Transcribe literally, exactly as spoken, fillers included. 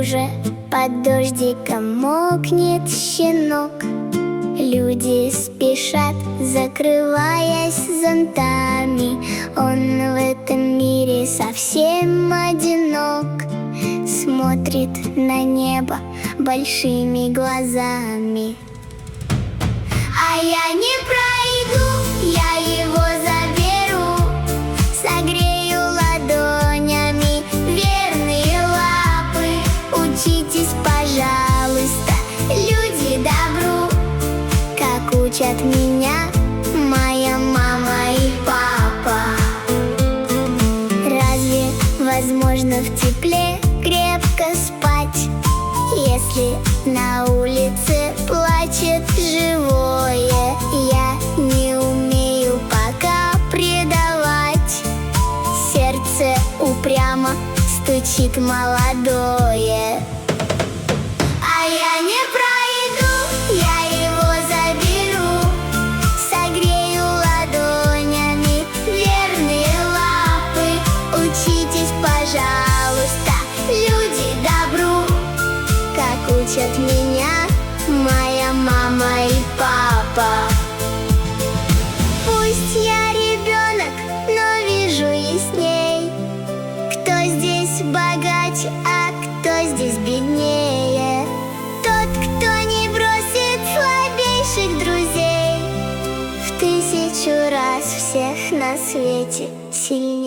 луже под дождиком мокнет щенок. Люди спешат, закрываясь зонтами. Он в этом мире совсем одинок. Смотрит на небо большими глазами. А я не пройду, я его заберу, согрею ладонями верные лапы. Учитесь, пожалуйста, люди, добру, как учат меня моя мама и папа. Разве возможно в тепле крепко спать, если на улице плачет живое? Я не умею пока предавать, сердце упрямо стучит молодое. А я не пройду, я его заберу, согрею ладонями верные лапы. Учитесь, пожалуйста, люди, добру, как учат меня моя мама и папа. Пусть я ребенок, но вижу ясней, кто здесь богаче, а кто здесь беднее. Тот, кто не бросит слабейших друзей, в тысячу раз всех на свете сильнее.